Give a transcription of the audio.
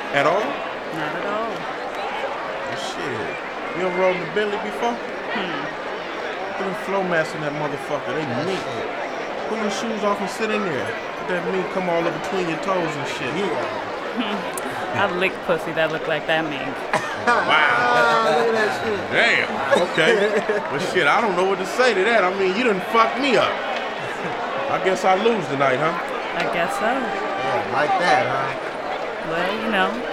At all? Not at all. Well, shit. You ever rode in the Bentley before? Put them floor mats in that motherfucker. They meat. Pull your shoes off and sit in there. Let that meat come all up between your toes and shit. I've licked pussy that looked like that mink. Wow. Look at that shit. Damn. Okay. But shit, I don't know what to say to that. I mean, you done fucked me up. I guess I lose tonight, huh? I guess so. Yeah, like that, huh? Well, you know,